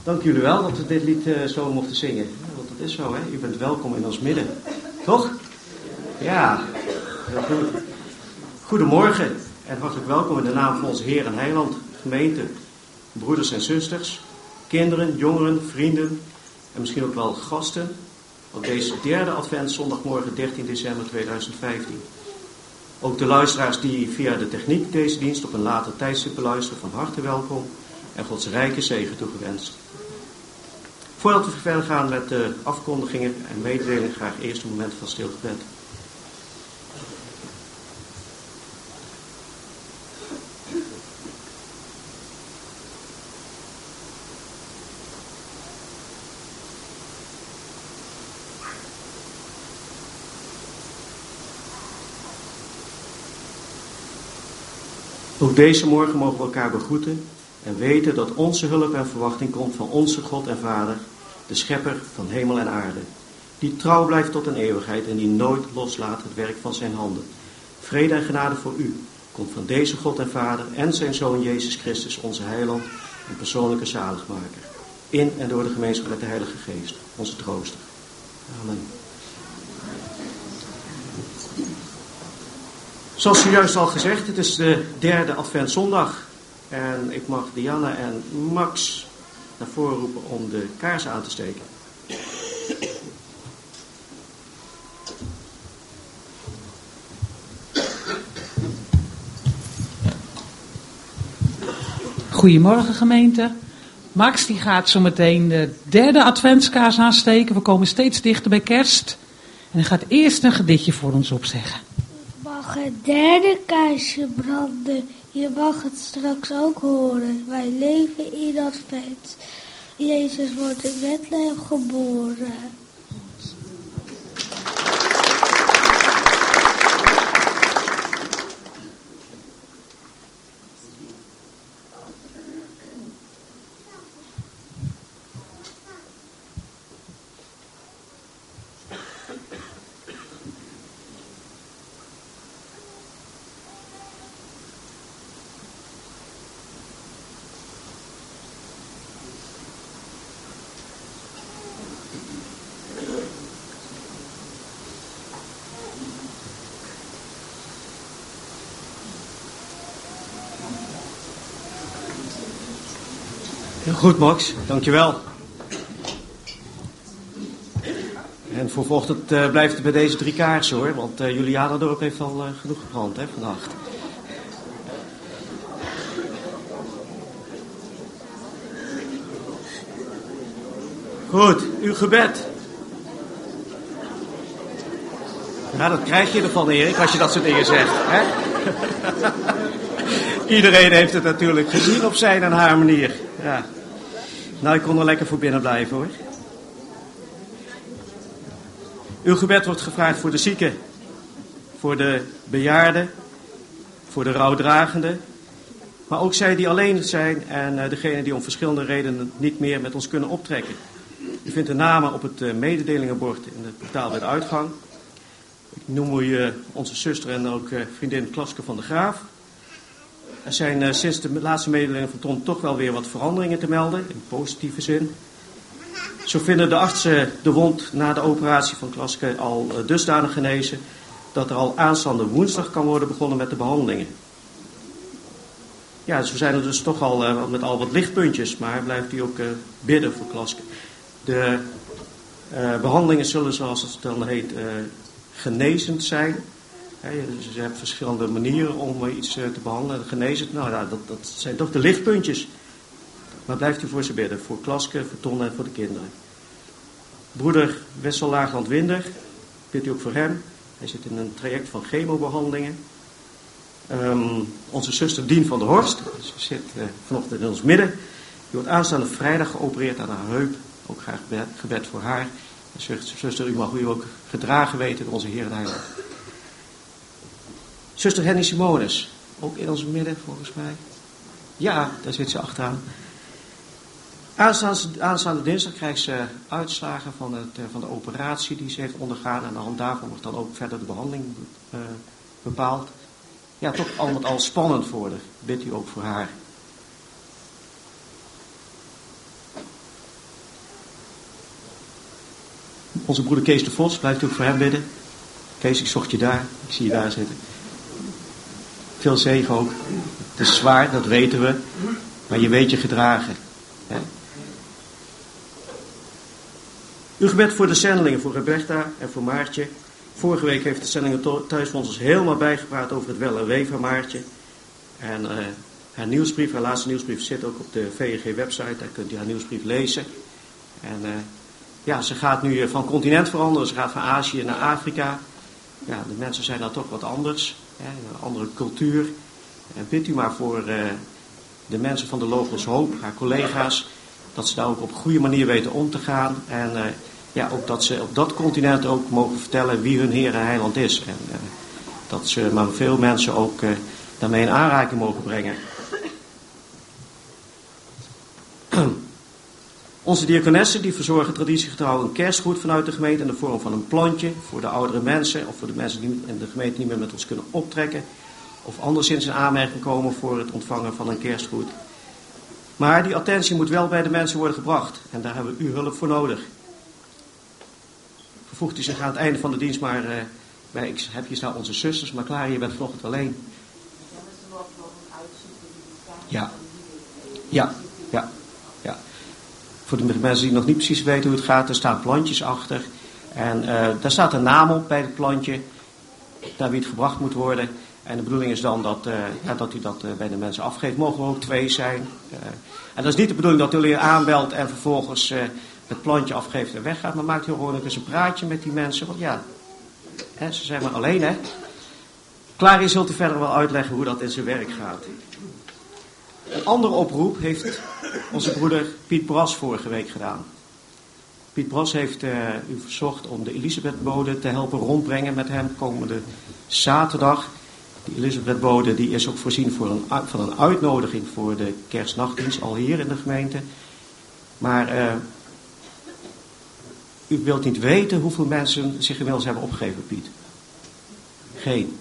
Dank jullie wel dat we dit lied zo mochten zingen. Want dat is zo, hè? U bent welkom in ons midden. Toch? Ja, heel goed. Goedemorgen en hartelijk welkom in de naam van onze Heer en Heiland, gemeente, broeders en zusters, kinderen, jongeren, vrienden en misschien ook wel gasten op deze derde adventszondagmorgen 13 december 2015. Ook de luisteraars die via de techniek deze dienst op een later tijdstip beluisteren, van harte welkom en Gods rijke zegen toegewenst. Voordat we verder gaan met de afkondigingen en mededelingen, graag eerst een moment van stil gebed. Ook deze morgen mogen we elkaar begroeten en weten dat onze hulp en verwachting komt van onze God en Vader, de schepper van hemel en aarde, die trouw blijft tot een eeuwigheid en die nooit loslaat het werk van zijn handen. Vrede en genade voor u komt van deze God en Vader en zijn Zoon Jezus Christus, onze Heiland en persoonlijke zaligmaker, in en door de gemeenschap met de Heilige Geest, onze trooster. Amen. Zoals zojuist al gezegd, het is de derde adventszondag en ik mag Diana en Max naar voren roepen om de kaarsen aan te steken. Goedemorgen gemeente. Max die gaat zo meteen de derde adventskaars aansteken. We komen steeds dichter bij kerst. En hij gaat eerst een gedichtje voor ons opzeggen. Mag het derde kaarsje branden, je mag het straks ook horen. Wij leven in advent. Jezus wordt in Bethlehem geboren. Heel goed, Max. Dankjewel. En voor vanochtend blijft het bij deze 3 kaarsen, hoor. Want Julianadorp heeft al genoeg gebrand, hè, vannacht. Goed, uw gebed. Nou, dat krijg je ervan, Erik, als je dat soort dingen zegt, hè? Iedereen heeft het natuurlijk gezien op zijn en haar manier. Ja. Nou, ik kon er lekker voor binnen blijven, hoor. Uw gebed wordt gevraagd voor de zieken, voor de bejaarden, voor de rouwdragenden, maar ook zij die alleen zijn en degenen die om verschillende redenen niet meer met ons kunnen optrekken. U vindt de namen op het mededelingenbord in het portaal bij de uitgang. Ik noem u onze zuster en ook vriendin Klaske van der Graaf. Er zijn sinds de laatste mededeling van Ton toch wel weer wat veranderingen te melden, in positieve zin. Zo vinden de artsen de wond na de operatie van Klaske al dusdanig genezen dat er al aanstaande woensdag kan worden begonnen met de behandelingen. Ja, zo zijn er dus toch al met al wat lichtpuntjes, maar blijft u ook bidden voor Klaske. De behandelingen zullen, zoals het dan heet, genezend zijn. Ja, dus je hebt verschillende manieren om iets te behandelen. Genezend, nou ja, dat zijn toch de lichtpuntjes. Maar blijft u voor ze bidden. Voor Klaske, voor Ton en voor de kinderen. Broeder Wessel Laagland-Winder, bidt u ook voor hem. Hij zit in een traject van chemobehandelingen. Onze zuster Dien van der Horst, ze zit vanochtend in ons midden. Die wordt aanstaande vrijdag geopereerd aan haar heup. Ook graag gebed voor haar. Zuster, u mag u ook gedragen weten door onze Heer en Heiland. Zuster Henny Simonis, ook in ons midden volgens mij. Ja, daar zit ze achteraan. Aanstaande dinsdag krijgt ze uitslagen van de operatie die ze heeft ondergaan. En aan de hand daarvan wordt dan ook verder de behandeling bepaald. Ja, toch al met al spannend voor haar. Bidt u ook voor haar. Onze broeder Kees de Vos, blijft u ook voor hem bidden. Kees, ik zocht je daar. Ik zie je daar zitten. Veel zegen ook. Het is zwaar, dat weten we. Maar je weet je gedragen. Hè? Uw gebed voor de zendelingen, voor Roberta en voor Maartje. Vorige week heeft de zendelingen thuis van ons helemaal bijgepraat over het wel en wee van Maartje. En haar nieuwsbrief, haar laatste nieuwsbrief zit ook op de VNG-website. Daar kunt u haar nieuwsbrief lezen. En ja, ze gaat nu van continent veranderen. Ze gaat van Azië naar Afrika. Ja, de mensen zijn daar toch wat anders. Hè, een andere cultuur. En bidt u maar voor de mensen van de Logos Hoop, haar collega's, dat ze daar ook op een goede manier weten om te gaan. En ja, ook dat ze op dat continent ook mogen vertellen wie hun Heer en Heiland is. En dat ze maar veel mensen ook daarmee in aanraking mogen brengen. Onze diakonessen die verzorgen traditiegetrouw een kerstgoed vanuit de gemeente in de vorm van een plantje voor de oudere mensen of voor de mensen die in de gemeente niet meer met ons kunnen optrekken of anderszins in aanmerking komen voor het ontvangen van een kerstgoed. Maar die attentie moet wel bij de mensen worden gebracht en daar hebben we uw hulp voor nodig. Vervoegt u zich aan het einde van de dienst maar bij, ik heb hier staan onze zusters, maar Clara, je bent vanochtend alleen. Ja. Ja. Ja. Ja. Voor de mensen die nog niet precies weten hoe het gaat, er staan plantjes achter. En daar staat een naam op bij het plantje, naar wie het gebracht moet worden. En de bedoeling is dan dat u dat bij de mensen afgeeft. Mogen er ook 2 zijn. En dat is niet de bedoeling dat u alleen aanbelt en vervolgens het plantje afgeeft en weggaat. Maar maakt u gewoon ook eens een praatje met die mensen. Want ja, hè, ze zijn maar alleen, hè. Klaar, je zult u verder wel uitleggen hoe dat in zijn werk gaat. Een andere oproep heeft onze broeder Piet Bras vorige week gedaan. Piet Bras heeft u verzocht om de Elisabethbode te helpen rondbrengen met hem komende zaterdag. Die Elisabethbode die is ook voorzien van een uitnodiging voor de kerstnachtdienst, al hier in de gemeente. Maar u wilt niet weten hoeveel mensen zich inmiddels hebben opgegeven, Piet. Geen.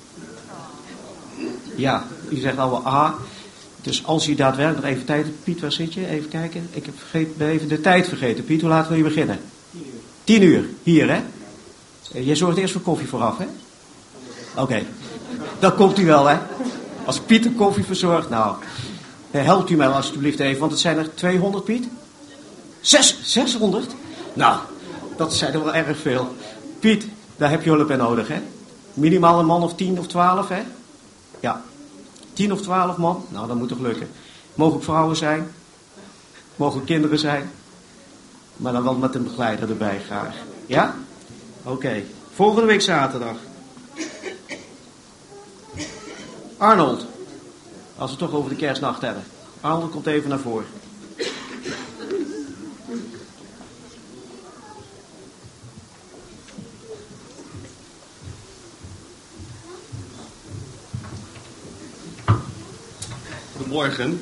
Ja, u zegt al wel Dus als u daadwerkelijk nog even tijd hebt, Piet, waar zit je? Even kijken. Ik ben even de tijd vergeten. Piet, hoe laat wil je beginnen? 10 uur. Hier, hè? Jij zorgt eerst voor koffie vooraf, hè? Oké. Dan komt u wel, hè? Als Piet de koffie verzorgt, nou, helpt u mij alsjeblieft even, want het zijn er 200, Piet? 600? Nou, dat zijn er wel erg veel. Piet, daar heb je hulp bij nodig, hè? Minimaal een man of 10 of 12, hè? Ja. 10 of 12 man? Nou, dat moet toch lukken. Mogen ook vrouwen zijn. Mogen ook kinderen zijn. Maar dan wel met een begeleider erbij graag. Ja? Oké. Volgende week zaterdag. Arnold. Als we het toch over de kerstnacht hebben. Arnold komt even naar voren. Goedemorgen.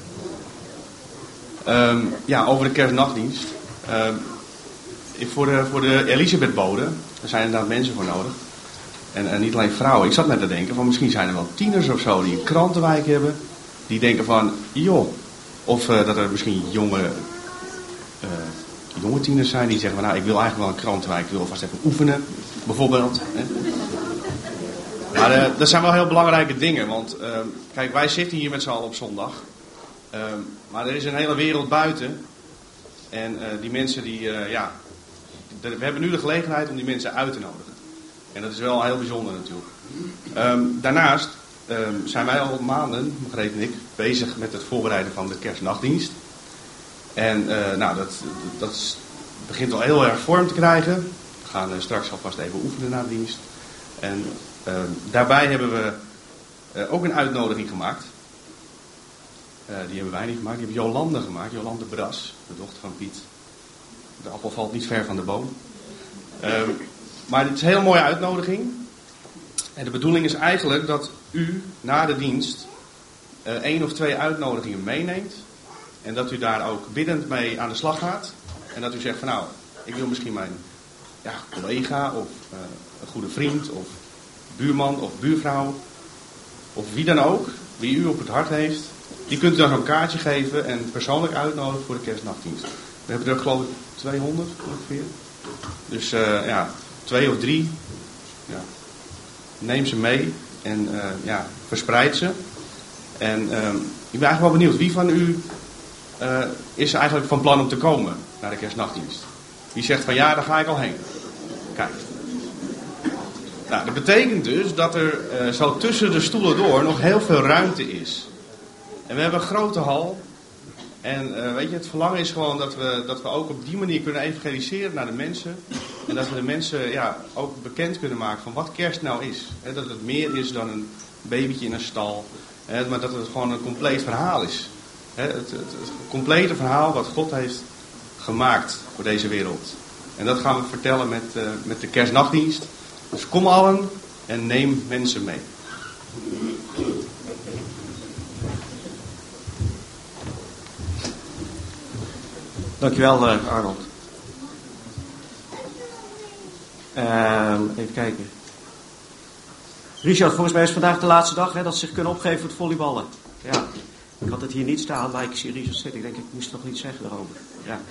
Ja, over de kerstnachtdienst. Voor de Elisabethbode, daar zijn inderdaad mensen voor nodig. En niet alleen vrouwen. Ik zat net te denken van misschien zijn er wel tieners of zo die een krantenwijk hebben. Die denken van, joh. Of dat er misschien jonge tieners zijn die zeggen van nou, ik wil eigenlijk wel een krantenwijk. Ik wil vast even oefenen, bijvoorbeeld. Hè. Maar dat zijn wel heel belangrijke dingen. Want kijk, wij zitten hier met z'n allen op zondag. Maar er is een hele wereld buiten. En die mensen we hebben nu de gelegenheid om die mensen uit te nodigen. En dat is wel heel bijzonder natuurlijk. Daarnaast zijn wij al maanden, Margreet en ik, bezig met het voorbereiden van de kerstnachtdienst. En dat begint al heel erg vorm te krijgen. We gaan straks alvast even oefenen na de dienst. En daarbij hebben we ook een uitnodiging gemaakt. Die hebben wij niet gemaakt, die hebben Jolande gemaakt. Jolande Bras, de dochter van Piet. De appel valt niet ver van de boom. Maar dit is een hele mooie uitnodiging. En de bedoeling is eigenlijk dat u na de dienst 1 of 2 uitnodigingen meeneemt. En dat u daar ook biddend mee aan de slag gaat. En dat u zegt van nou, ik wil misschien mijn collega of een goede vriend of buurman of buurvrouw. Of wie dan ook, wie u op het hart heeft. Die kunt u dan zo'n kaartje geven en persoonlijk uitnodigen voor de kerstnachtdienst. We hebben er geloof ik 200 ongeveer. Dus 2 of 3, neem ze mee en verspreid ze. En ik ben eigenlijk wel benieuwd, wie van u is eigenlijk van plan om te komen naar de kerstnachtdienst? Wie zegt van ja, daar ga ik al heen. Kijk. Nou, dat betekent dus dat er zo tussen de stoelen door nog heel veel ruimte is. En we hebben een grote hal. En het verlangen is gewoon dat we ook op die manier kunnen evangeliseren naar de mensen. En dat we de mensen ook bekend kunnen maken van wat kerst nou is. He, dat het meer is dan een babytje in een stal. Maar dat het gewoon een compleet verhaal is. Het complete verhaal wat God heeft gemaakt voor deze wereld. En dat gaan we vertellen met de kerstnachtdienst. Dus kom allen en neem mensen mee. Dankjewel Arnold. Even kijken. Richard, volgens mij is vandaag de laatste dag dat ze zich kunnen opgeven voor het volleyballen. Ja, ik had het hier niet staan, maar ik zie Richard zitten. Ik denk, ik moest nog iets zeggen daarover. Ja.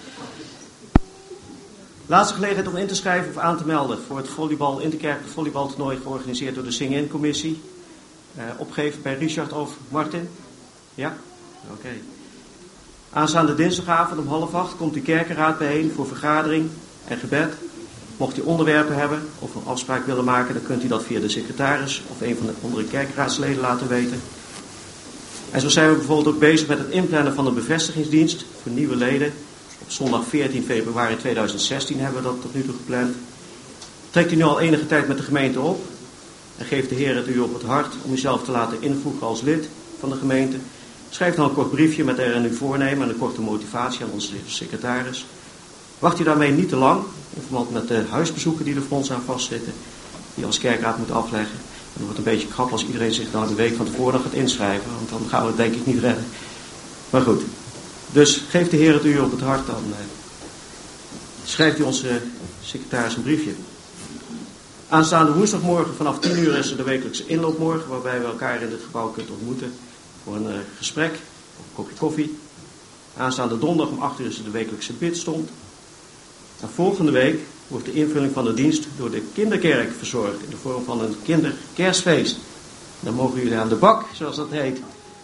Laatste gelegenheid om in te schrijven of aan te melden voor het interkerkelijk volleybaltoernooi georganiseerd door de Sing-In-commissie. Opgeven bij Richard of Martin. Ja? Oké. Aanstaande dinsdagavond om 7:30 komt de kerkenraad bijeen voor vergadering en gebed. Mocht u onderwerpen hebben of een afspraak willen maken, dan kunt u dat via de secretaris of een van de andere kerkenraadsleden laten weten. En zo zijn we bijvoorbeeld ook bezig met het inplannen van een bevestigingsdienst voor nieuwe leden. Op zondag 14 februari 2016 hebben we dat tot nu toe gepland. Trekt u nu al enige tijd met de gemeente op en geeft de Heer het u op het hart om uzelf te laten invoegen als lid van de gemeente. Schrijf dan een kort briefje met erin uw voornemen en een korte motivatie aan onze secretaris. Wacht u daarmee niet te lang, in verband met de huisbezoeken die er voor ons aan vastzitten, die als kerkraad moet afleggen. En het wordt een beetje krap als iedereen zich dan de week van tevoren nog gaat inschrijven, want dan gaan we het denk ik niet redden. Maar goed, dus geeft de Heer het u op het hart, dan schrijft u onze secretaris een briefje. Aanstaande woensdagmorgen vanaf 10 uur is er de wekelijkse inloopmorgen, waarbij we elkaar in dit gebouw kunnen ontmoeten voor een gesprek of een kopje koffie. Aanstaande donderdag om 8 uur is er de wekelijkse bidstond. En volgende week wordt de invulling van de dienst door de kinderkerk verzorgd in de vorm van een kinderkerstfeest. Dan mogen jullie aan de bak, zoals dat heet.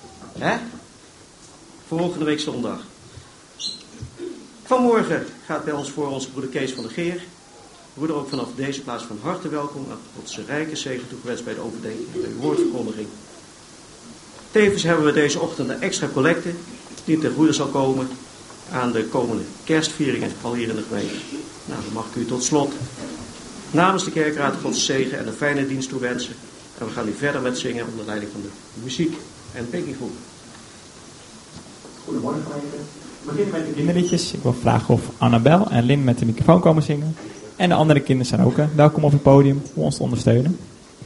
Volgende week zondag. Vanmorgen gaat bij ons voor onze broeder Kees van der Geer. Broeder, ook vanaf deze plaats van harte welkom. En tot zijn rijke zegen toegewenst bij de overdenking en bij uw woordverkondiging. Tevens hebben we deze ochtend een extra collecte die ten goede zal komen aan de komende kerstvieringen al hier in de gemeente. Nou, dan mag ik u tot slot namens de kerkraad Gods zegen en een fijne dienst toewensen. En we gaan nu verder met zingen onder leiding van de muziek en backinggroep. Goedemorgen gemeente. We beginnen met de kinderliedjes. Ik wil vragen of Annabel en Lynn met de microfoon komen zingen. En de andere kinderen zijn ook welkom op het podium om ons te ondersteunen.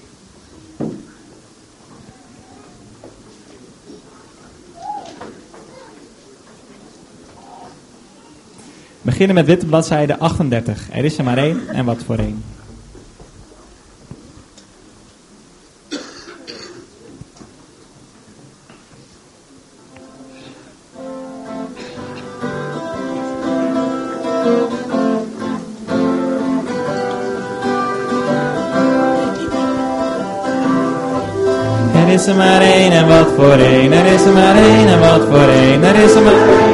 We beginnen met witte bladzijde 38. Er is er maar één en wat voor één. Er is er maar één en wat voor één. Er is er maar één en wat voor één. Er is er maar één.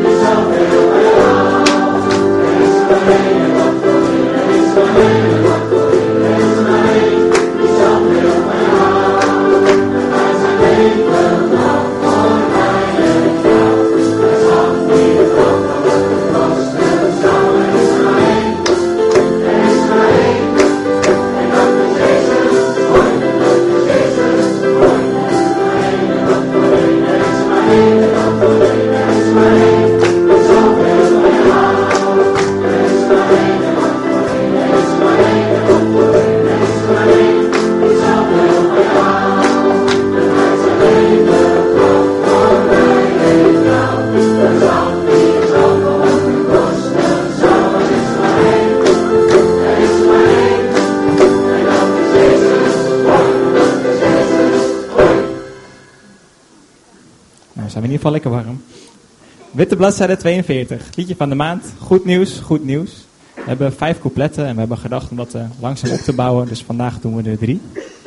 Lekker warm. Witte bladzijde 42. Liedje van de maand. Goed nieuws, goed nieuws. We hebben 5 coupletten en we hebben gedacht om dat langzaam op te bouwen. Dus vandaag doen we er 3.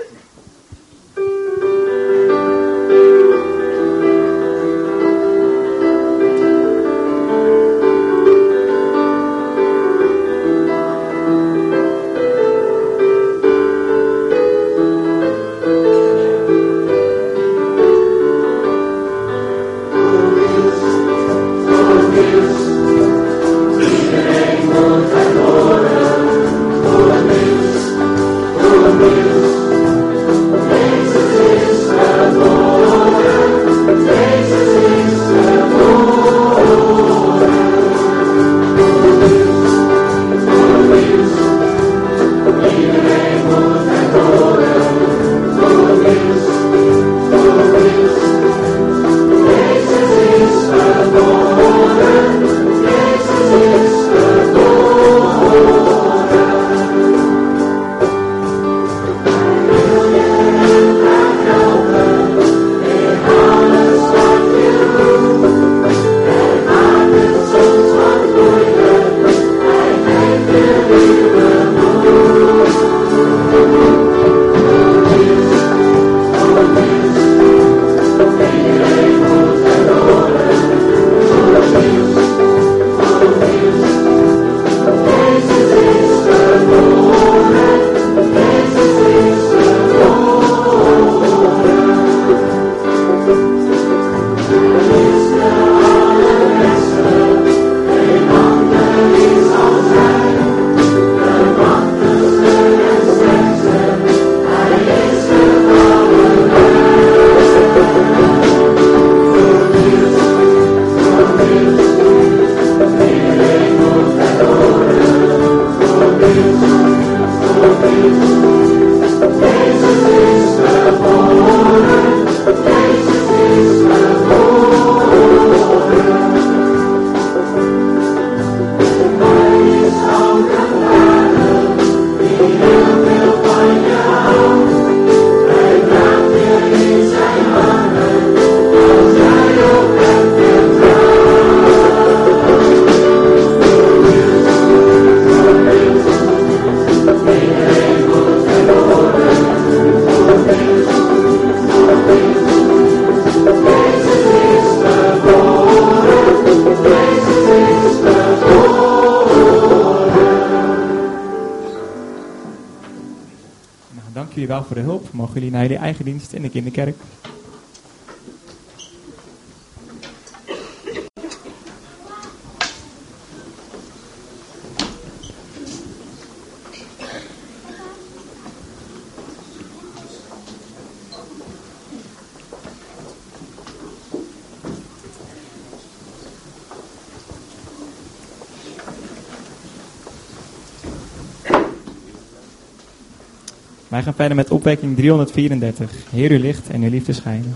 Dank jullie wel voor de hulp. Mogen jullie naar jullie eigen dienst in de kinderkerk. Wij gaan verder met opwekking 334. Heer, uw licht en uw liefde schijnen.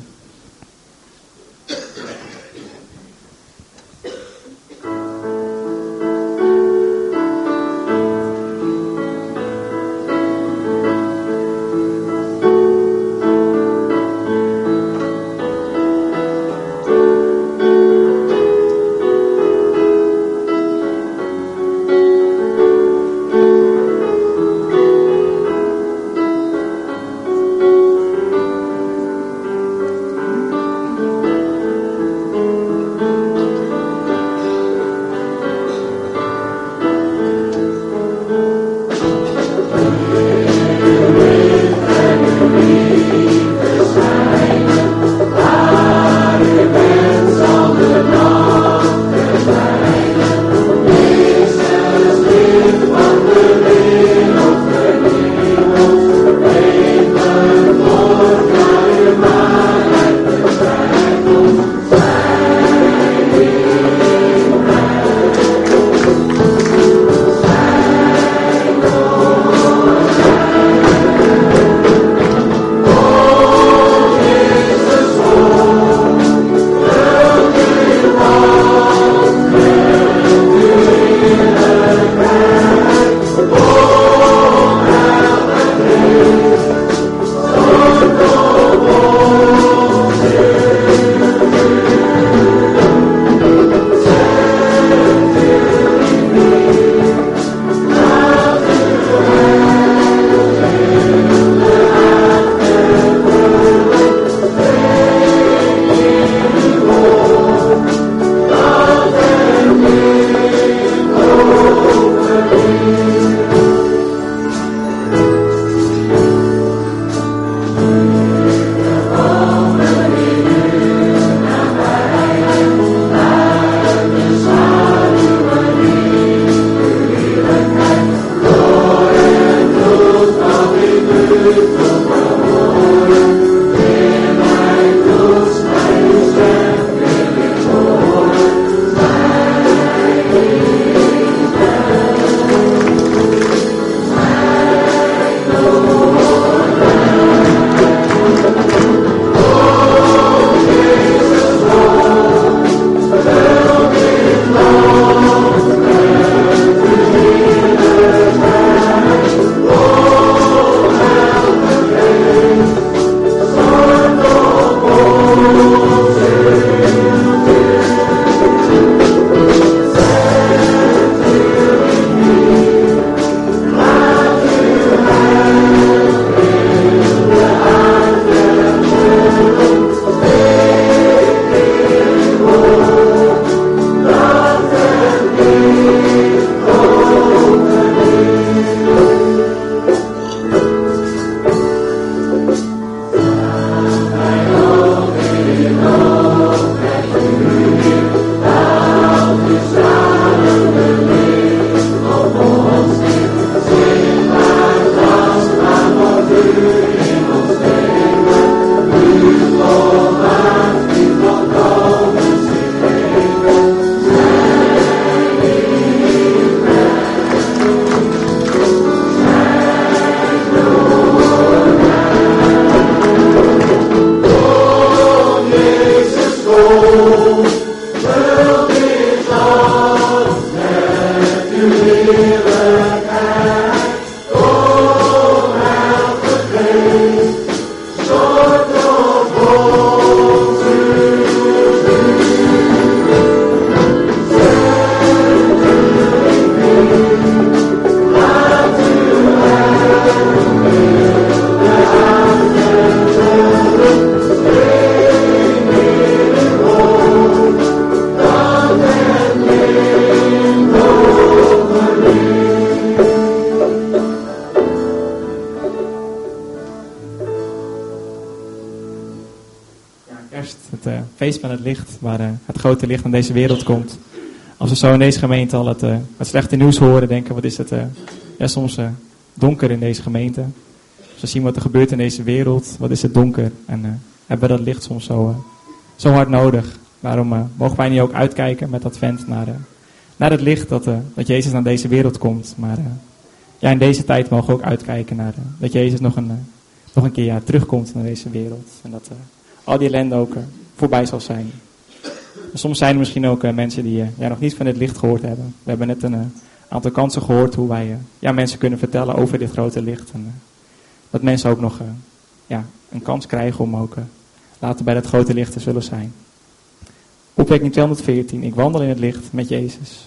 feest van het licht, waar het grote licht naar deze wereld komt. Als we zo in deze gemeente al het slechte nieuws horen, denken wat is het soms donker in deze gemeente. Als we zien wat er gebeurt in deze wereld, wat is het donker. En hebben we dat licht soms zo hard nodig. Daarom mogen wij nu ook uitkijken met Advent naar het licht dat Jezus naar deze wereld komt. Maar in deze tijd mogen we ook uitkijken naar dat Jezus nog een keer terugkomt naar deze wereld. En dat al die ellende ook voorbij zal zijn. En soms zijn er misschien ook mensen die nog niet van dit licht gehoord hebben. We hebben net een aantal kansen gehoord hoe wij mensen kunnen vertellen over dit grote licht. En dat mensen ook nog een kans krijgen om ook later bij dat grote licht te zullen zijn. Opwekking 214. Ik wandel in het licht met Jezus.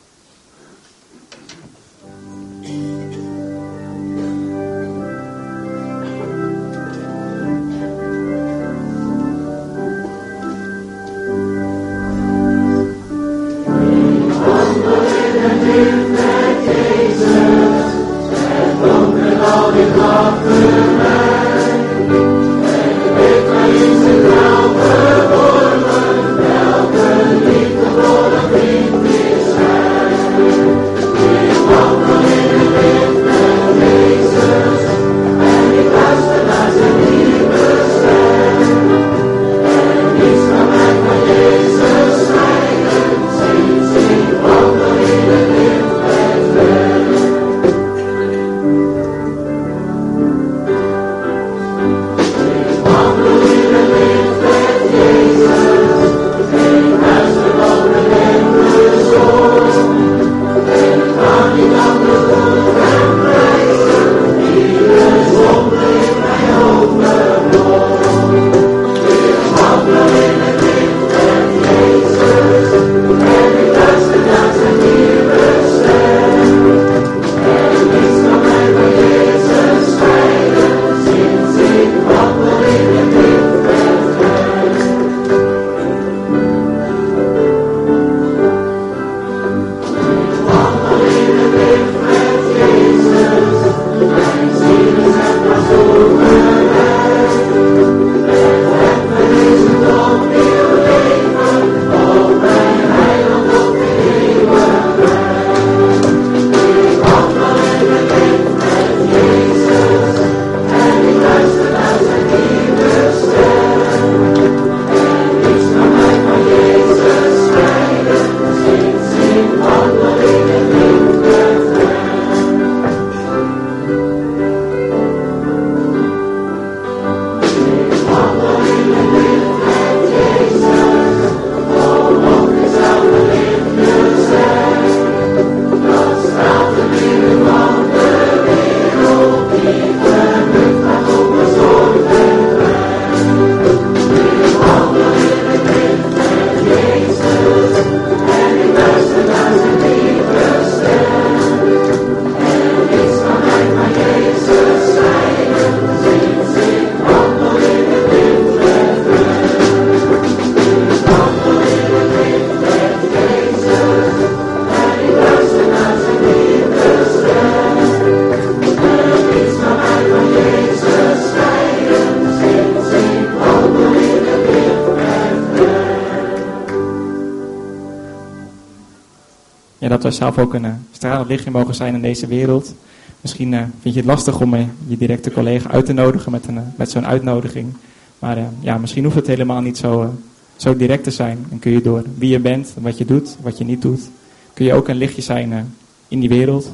Dat wij zelf ook een stralend lichtje mogen zijn in deze wereld. Misschien vind je het lastig om je directe collega uit te nodigen met zo'n uitnodiging. Maar misschien hoeft het helemaal niet zo direct te zijn. Dan kun je door wie je bent, wat je doet, wat je niet doet, kun je ook een lichtje zijn in die wereld.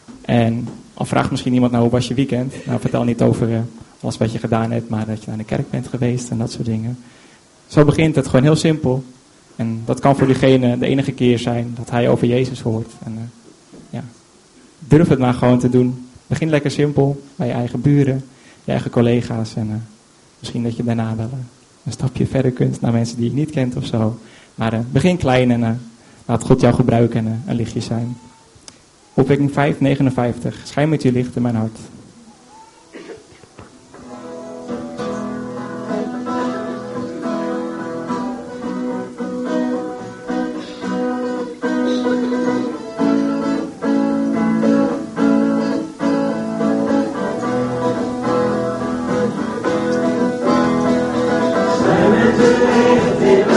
En al vraagt misschien iemand, hoe was je weekend? Nou, vertel niet over alles wat je gedaan hebt, maar dat je naar de kerk bent geweest en dat soort dingen. Zo begint het gewoon heel simpel. En dat kan voor diegene de enige keer zijn dat hij over Jezus hoort. En durf het maar gewoon te doen. Begin lekker simpel bij je eigen buren, je eigen collega's. En misschien dat je daarna wel een stapje verder kunt naar mensen die je niet kent of zo. Maar begin klein en laat God jou gebruiken en een lichtje zijn. Opwekking 5:59. Schijn met je licht in mijn hart. Schijn met je licht in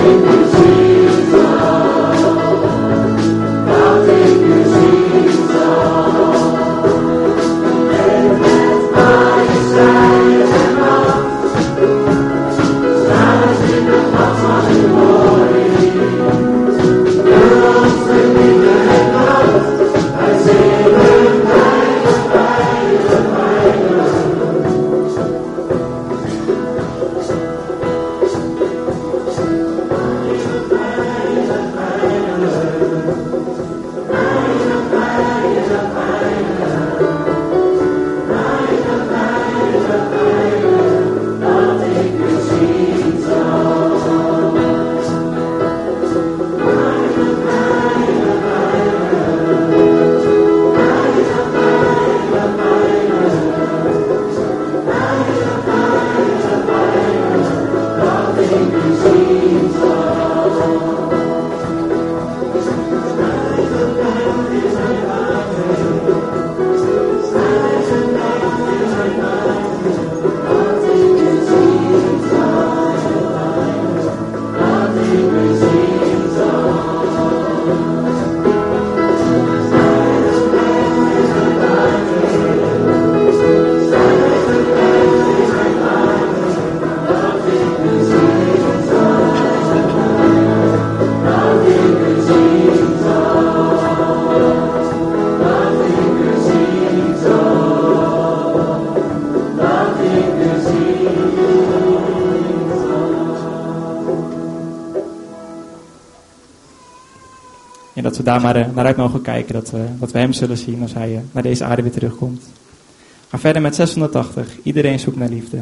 En dat we daar maar naar uit mogen kijken, dat we hem zullen zien als hij naar deze aarde weer terugkomt. We gaan verder met 680. Iedereen zoekt naar liefde.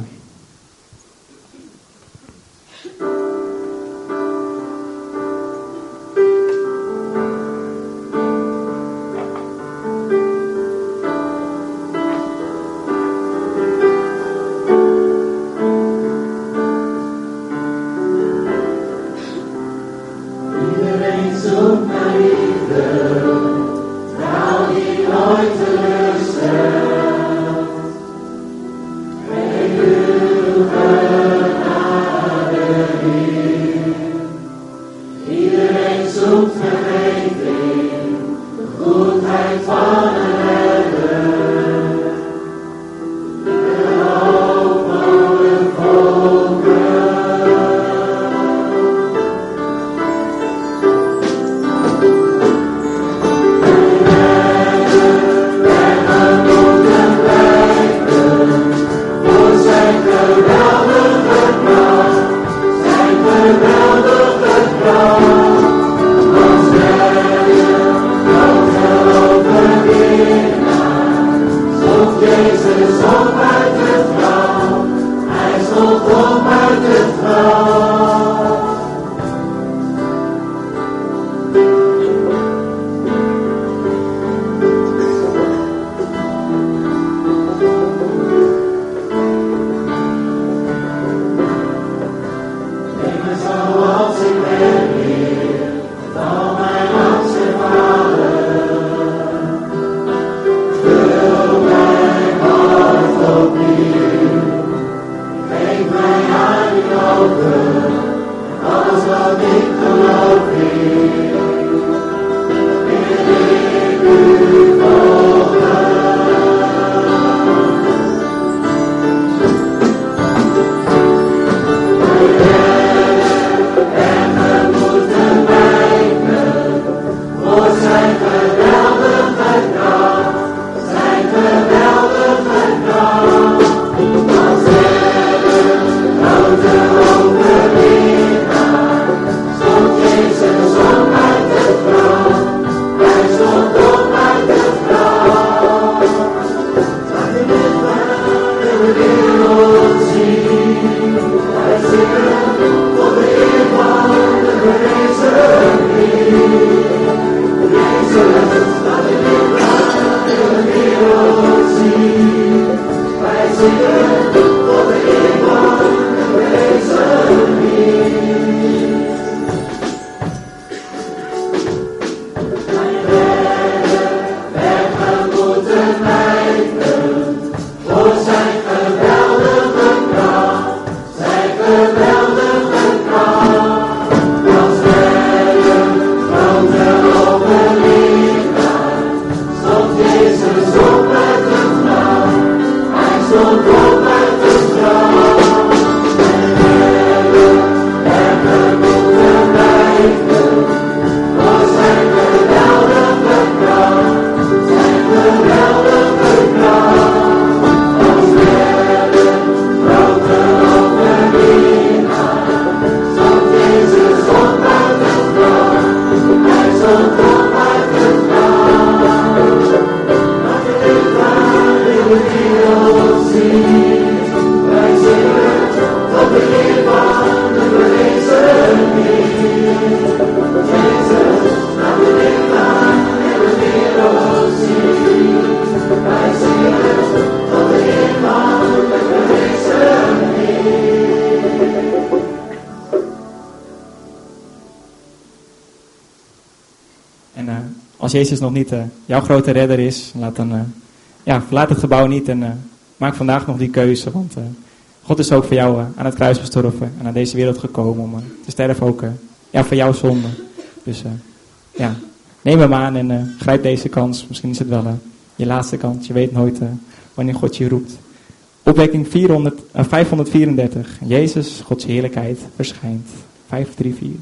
En als Jezus nog niet jouw grote redder is, verlaat het gebouw niet en maak vandaag nog die keuze. Want God is ook voor jou aan het kruis gestorven en naar deze wereld gekomen om te sterven ook voor jouw zonde. Dus neem hem aan en grijp deze kans. Misschien is het wel je laatste kans. Je weet nooit wanneer God je roept. Opwekking 534. Jezus, Gods heerlijkheid, verschijnt. 534.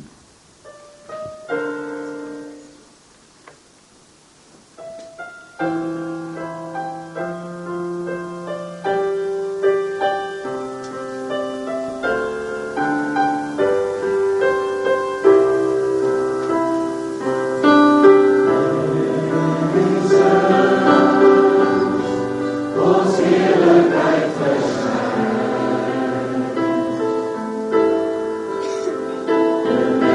Amen.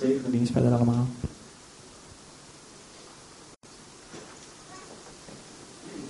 zegen de dienst verder allemaal.